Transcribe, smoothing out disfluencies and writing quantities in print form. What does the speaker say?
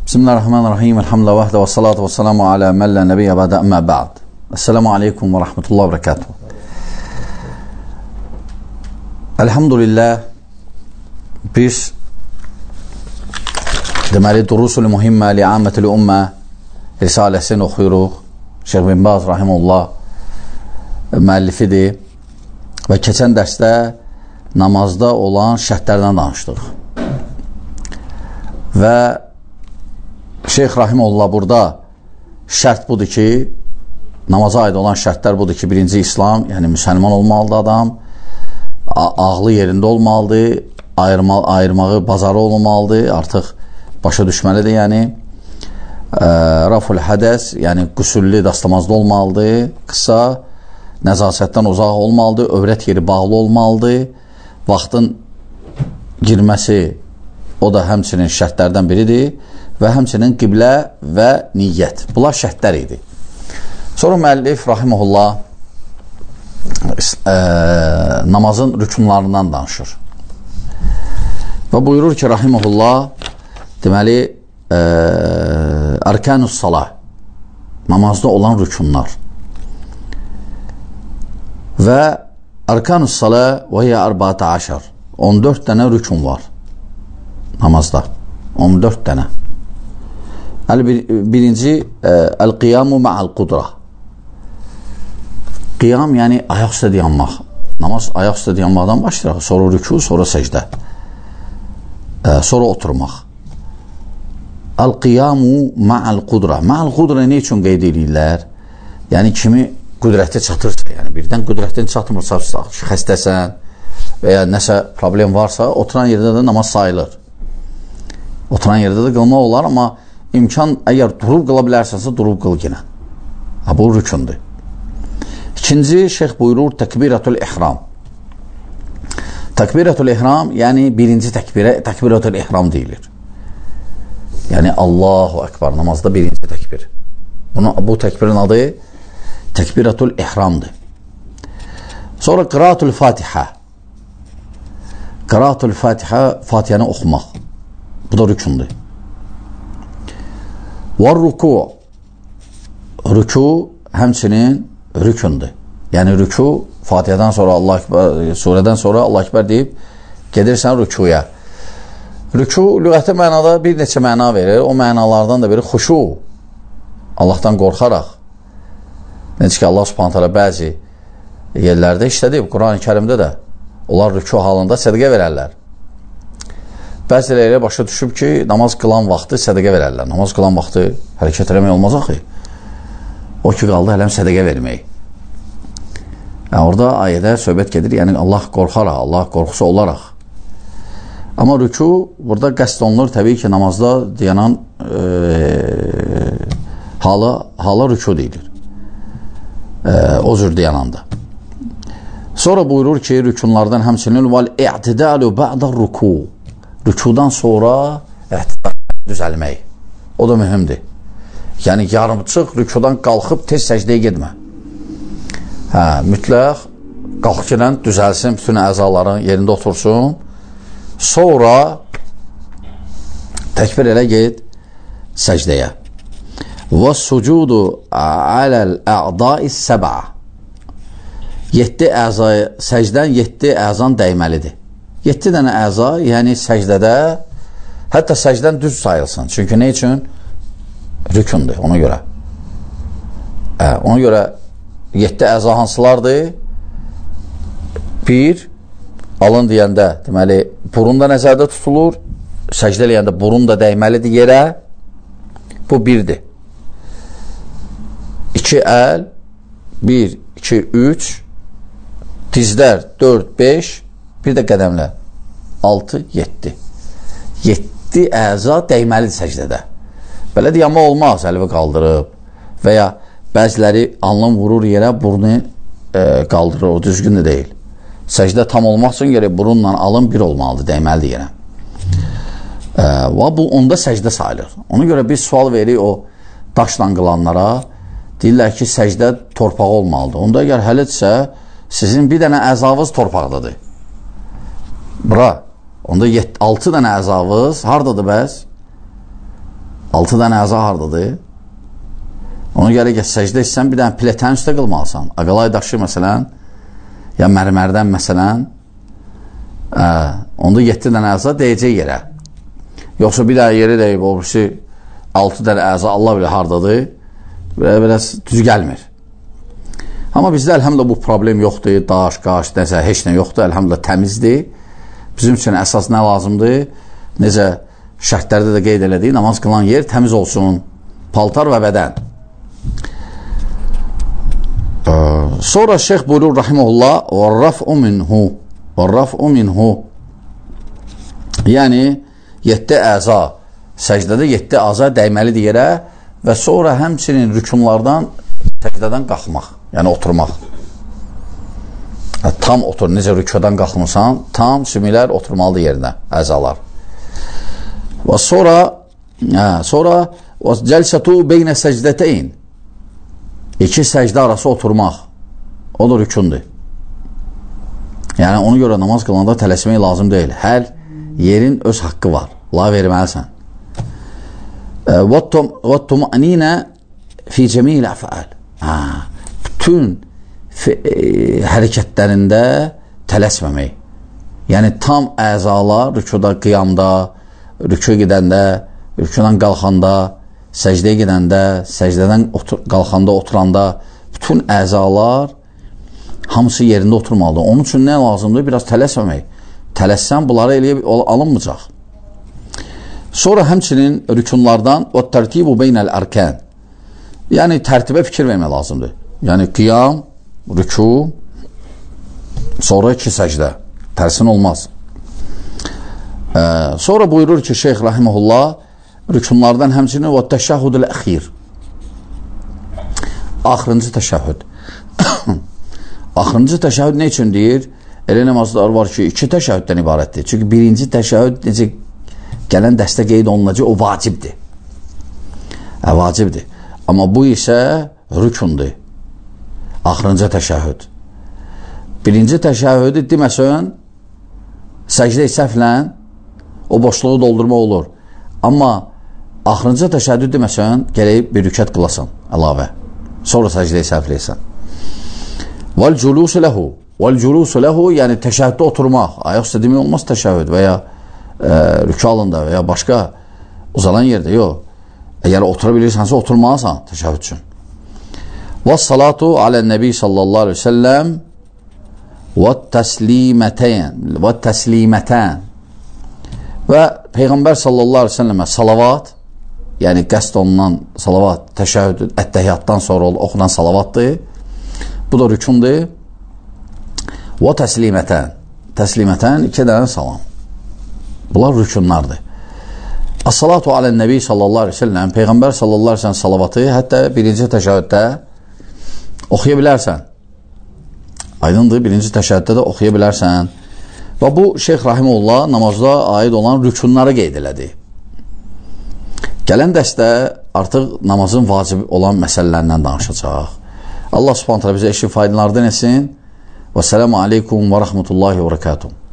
Bismillahirrahmanirrahim. Elhamdülillah vahdə və salatu və salamu alə məllə nəbiyyə bədə əmmə bə'd. Esselamu aleykum və rahmetullah və bərəkatuhu. Elhamdülillah biz deməli Durusul Muhimmə li Ammətil Ümmə risaləsini oxuyuruq. Şeyh bin Baz rahimullah müəllifidir və keçən dərsdə namazda olan şərtlərdən danışdıq. Və Şeyh rahimullah burada şərt budur ki, namaza aid olan şərtlər budur ki, birinci İslam, yəni müsəlman olmalıdır adam, ağlı yerində olmalıdır, ayırmağı bazarı olmalıdır, artıq başa düşməlidir, yəni raful hədəs, yəni qüsüllü dastamazda olmalıdır, qısa, nəzasətdən uzaq olmalıdır, övrət yeri bağlı olmalıdır, vaxtın girməsi o da həmçinin şərtlərdən biridir və həmçinin qiblə və niyyət. Bunlar şərtlər idi. Sonra müəllif rahimehullah namazın rükunlarından danışır. Və buyurur ki, rahimehullah deməli Arkanus Salah, namazda olan rükunlar. Və Arkanus Salah və ya 14 14 dənə rükun var namazda. 14 dənə. Birinci el-qiyamu ma'al-qudra. Qiyam yəni ayaq üstə dayanmaq. Namaz ayaq üstə dayanmaqdan başlayır. Sonra rükû, sonra səcdə. Sonra oturmaq. El-qiyamu ma'al-qudra. Ma'al-qudra nə üçün qeyd edirlər? Yəni kimi qüdrəti çatırsa, yəni birdən qüdrətin çatmırsa, xəstəsən və ya nəsə problem varsa, oturan yerdə də namaz sayılır. Oturan yerdə də qılmaq olar, amma imkan, əgər durub qıla bilərsənsə, durub qıl yenə. Bu rükundur. İkinci, şeyh buyurur, təkbiratul ihram. Təkbiratul ihram, yəni birinci təkbiratul ihram deyilir. Yəni, Allahu Ekber, namazda birinci təkbir. Bu təkbirin adı təkbiratul ihramdır. Sonra qiraatul Fatihə. Qiraatul Fatihə, Fatihəni oxumaq. Bu da rükundur. Və rüku. Rüku həmçinin rükundur. Yəni rüku Fatihədən sonra Allah Ekber, surədən sonra Allah Ekber deyib gedirsən rükuya. Rüku lüğəti mənada bir neçə məna verir. O mənalardan da biri xuşu. Allahdan qorxaraq. Necə ki Allah Subhanahu taala bəzi yerlərdə işlədib, Quran-ı Kərimdə də onlar rüku halında sədaqə verərlər. Bəziləri başa düşüb ki, namaz qılan vaxtı sədaqə verərlər. Namaz qılan vaxtı hərəkət eləmək olmaz axı. O ki, qaldı hələm sədaqə vermək. Yəni, orada ayədə söhbət gedir, yəni Allah qorxaraq, Allah qorxusu olaraq. Amma rüku, burada qəsd olunur, təbii ki, namazda dayanan hala rüku deyilir. O cür dayananda. Sonra buyurur ki, rükunlardan həmçinin vəl-i'tidalu ba'da rüku. Rükudan sonra düzəlmək. O da mühümdir. Yəni, yarımçıq rükudan qalxıb tez səcdəyə getmə. Mütləq qalx girən, düzəlsin, bütün əzaların yerində otursun. Sonra təkbir elə get səcdəyə. Və sucudu aləl-ə'dai səbə. 7 əzaya, səcdən 7 əzan dəyməlidir. 7 dənə əza, yəni səcdədə, hətta səcdən düz sayılsın. Çünki nə üçün? Rükundur, ona görə. Ona görə 7 əza hansılardır? 1, alın deyəndə, deməli, burun da nəzərdə tutulur, səcdə eləyəndə burun da dəyməlidir yerə, bu 1-dir. 2 əl, 1, 2, 3, dizlər 4, 5, bir də qədəmlər 6, 7. 7 əza dəyməlidir səcdədə. Belə deyəmə olmaz, əlvi qaldırıb və ya bəziləri alnın vurur yerə, burnu qaldırır, o düzgün də deyil. Səcdə tam olmaq üçün gerək burunla alın bir olmalıdır, dəyməlidir yerə. Və bu onda səcdə sayılır. Ona görə biz sual veririk o daşla qılanlara, deyirlər ki, səcdə torpağı olmalıdır. Onda əgər hələtsə, sizin bir dənə əzavız torpaqdadır. Bura, onda 6 dənə əzavız haradadır bəs? 6 dənə əza hardadır? Ona görə ki, səcdə etsən, bir dənə pilətən üstə qılmalısan. Aqalay daşı, məsələn, ya mərmərdən, məsələn, onda 7 dənə əza deyəcək yerə. Yoxsa bir dənə yeri deyib, o birisi 6 dənə əza, Allah bilir hardadır, biraz düz gəlmir. Amma bizdə əlhəmdülillah bu problem yoxdur, daş, qaş, nəsə, heç nə yoxdur, əlhəmdülillah təmizdir. Bizim üçün əsas nə lazımdır? Necə şərtlərdə də qeyd elədik, namaz qılan yer təmiz olsun, paltar və bədən. Sonra şeyx buyurur, rahiməhullah, وَالرَّفْءُ مِنْهُ yəni, 7 əza, səcdədə 7 əza dəyməlidir yerə və sonra həmçinin rükunlardan səcdədən qalxmaq, yəni oturmaq. Tam otur, necə rükudan qalxmırsan, tam sümüklər oturmalıdır yerinə, əzalar. Və sonra cəlsətu beynə səcdətəyin, 2 səcdə arası oturmaq, o da rükundur. Yəni, ona görə namaz qılanda tələsmək lazım deyil. Hər yerin öz haqqı var, la verməlisən. وَالطُّمَأْنِينَ فِي جَمِيلِ أَفْعَالِ bütün hərəkətlərində tələsməmək. Yəni, tam əzalar rükuda, qiyamda, rükü gedəndə, rükudan qalxanda, səcdəyə gedəndə, səcdədən qalxanda, oturanda, bütün əzalar hamısı yerində oturmalıdır. Onun üçün nə lazımdır? Biraz tələsməmək. Tələssən, bunları eləyib alınmayacaq. Sonra həmçinin rükunlardan وَالتَّرْتِيبُ بَيْنَ الْأَرْكَانِ yəni, tərtibə fikir vermək lazımdır. Yəni, qiyam, rüku, sonra 2 səcdə. Tərsin olmaz. Sonra buyurur ki, şeyx rahiməhullah, rükunlardan həmçinin وَالتَّشَّهُدُ الْأَخِيرِ axırıncı təşəhhüd. Axırıncı təşəhhüd nə üçün deyir? Elə namazlar var ki, 2 təşəhhüddən ibarətdir. Çünki birinci təşəhhüd necə gələn dəstə qeyd olunacaq, o vacibdir. Vacibdir. Amma bu isə rükundur. Axırıncı təşəhhüd. Birinci təşəhhüdü deməsən, səcdə səhvlə o boşluğu doldurma olur. Amma axırıncı təşəhhüdü deməsən, gələyib bir rükət qılasan, əlavə. Sonra səcdə səhvləyəsən. Vəl-culusu ləhu yəni təşəhhüddə oturmaq. Ayaq üstə demək olmaz təşəhhüd və ya rükü alında və ya başqa uzanan yerdə, yox. Əgər otura bilirsənsə, oturmalısan təşəhhüd üçün. Və-salatu alən-nəbi sallallahu aleyhi ve səlləm və-təslimətən və Peyğəmbər sallallahu aleyhi ve səlləmə salavat, yəni qəsd olunan salavat, təşəhhüd, ət-təhiyyatdan sonra oxunan salavatdır. Bu da rükundur. Və təslimətən. Təslimətən 2 dənə salam. Bunlar rükunlardır. As-salatu alən-nəbi sallallahu aleyhi ve sellem, Peyğəmbər sallallahu aleyhi ve sellem salavatı hətta birinci təşəhhüddə oxuya bilərsən. Aydındır, birinci təşəhhüddə də oxuya bilərsən. Və bu, Şeyx Rahimullah namazda aid olan rükunları qeyd elədi. Gələn dəstə artıq namazın vacib olan məsələlərindən danışacaq. Allah subhanahu teala bizə eşi faydalardan etsin. Və selamu aleykum və rəhmətullahi və bərəkatuhu.